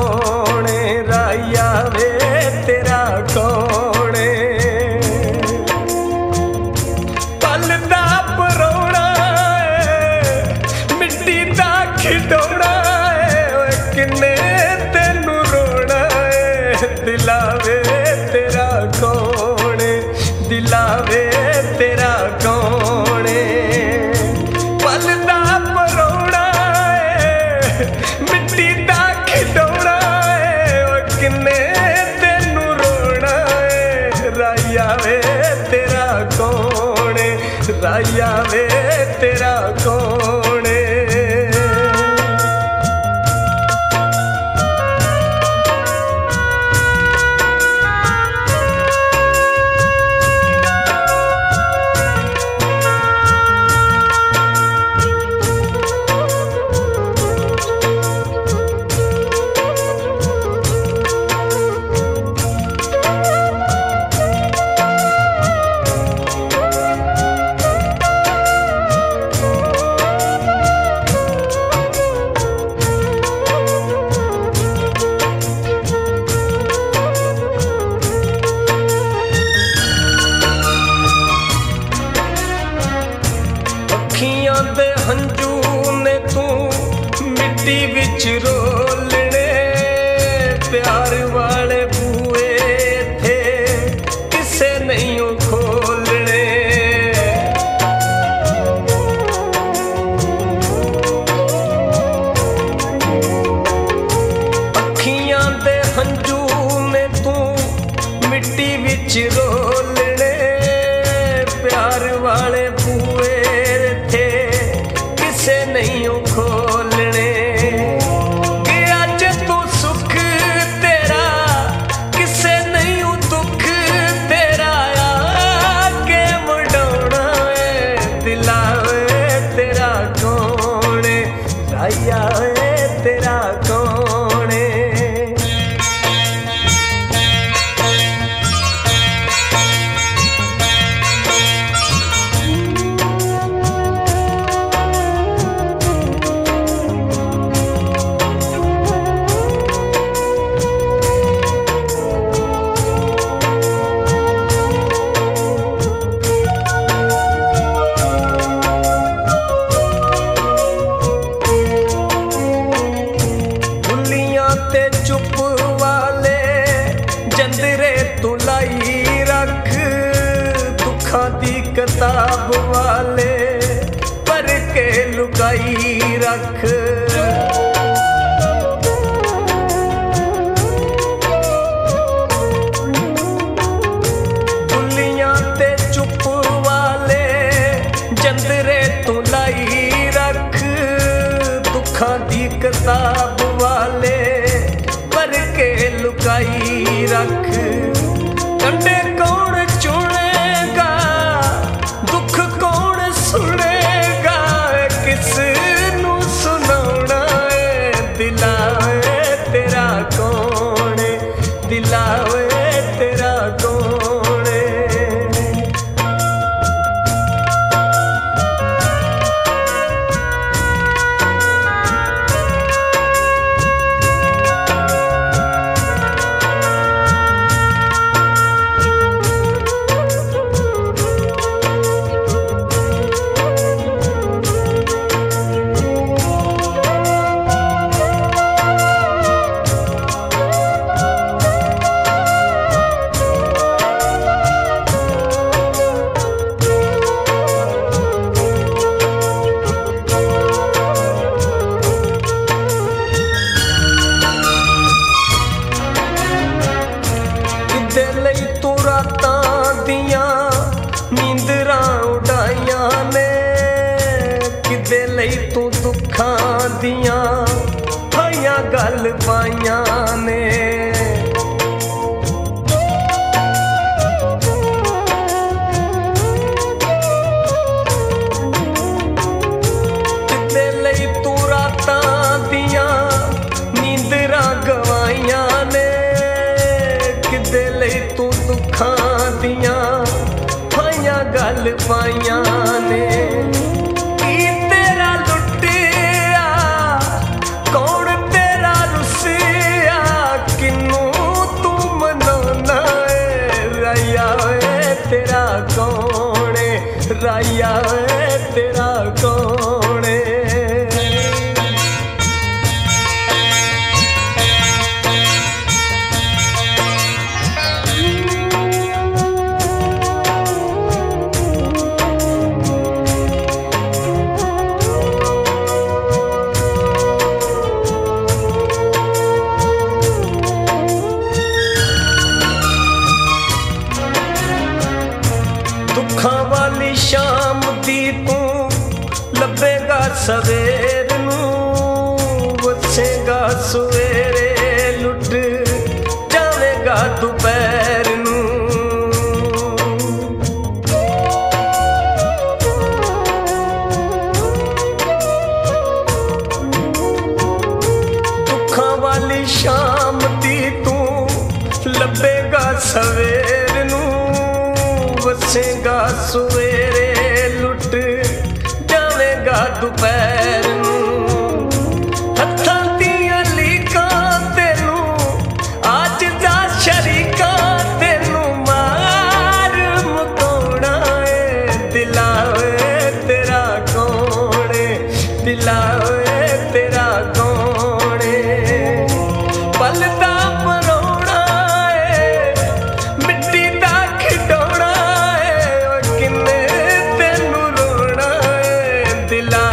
कौन राया वे तेरा कौन पल दा परोना मिट्टी दा खिडौना किन्ने तेनू रोना दिलावे तेरा कौन दिलावे तेरा कौन पल दा परोना मिट्टी दा खिडौना किन्ने तेनू रोना राया वे तेरा कौन राया वे तेरा कौन अखियां दे हंजू ने तू मिट्टी विच रोलने प्यार वाले बूए थे किसे नहीं खोलने अखियां दे हंजू ने तू मिट्टी विच रोलने प्यार वाले बूए नहीं खोलने कि अज तू सुख तेरा किसे नहीं दुख तेरा आके मुड़ाना दिलावे तेरा कौन राया तेरा कौन चुप वाले जंदरे तू लाई रख दुखा दी किताब वाले पर के लुकाई रख दुलियां ते चुप वाले जंदरे तू लाई रख दुखा दी किताब वाले के लुकाई रख कंडे कौन चुनेगा दुख कौन सुनेगा किस नू सुनाना दिलावे तेरा कौन दिलावे तेरा कौन तू रातां दियां नींदरां उड़ाइयां ने किदे लई तू दुखां दियां हाइयां गल पाइयां ने किदे लई तू रातां दियां नींदरां गवाइयां ने किदे लई तू दुखां दियां हाइयां गल पाइयां ने की तेरा लुटिया कौन तेरा रुसिया ਲੱਭੇਗਾ ਸਵੇਰ ਨੂੰ ਵਸੇਗਾ ਸਵੇਰੇ ਲੁੱਟ ਜਾਵੇਗਾ ਦੁਪਹਿਰ ਨੂੰ ਦੁੱਖਾਂ ਵਾਲੀ ਸ਼ਾਮ ਦੀ ਤੂੰ ਲੱਭੇਗਾ ਸਵੇਰ ਨੂੰ ਵਸੇਗਾ ਸਵੇਰੇ ਲੁੱਟ ਜਾਵੇਗਾ ਦੁਪਹਿਰ ਨੂੰ ਹੱਥਾਂ ਦੀਆਂ ਲੀਕਾਂ ਤੈਨੂੰ ਅੱਜ ਦਾ ਸ਼ਰੀਕਾਂ ਤੈਨੂੰ ਮਾਰ ਮੁਕਾਉਣਾ ਏ ਦਿਲਾ ਵੇ ਤੇਰਾ ਕੌਣ ਏ ਦਿਲਾ ਵੇ ਤੇਰਾ ਕੌਣ ਏ ਪਲ ਦਾ ਪਰੋਣਾ ਏ ਮਿੱਟੀ ਦਾ ਖਿਡੌਣਾ ਏ ਓ ਕਿੰਨੇ ਤੈਨੂੰ ਰੋਣਾ ਏ ਦਿਲਾ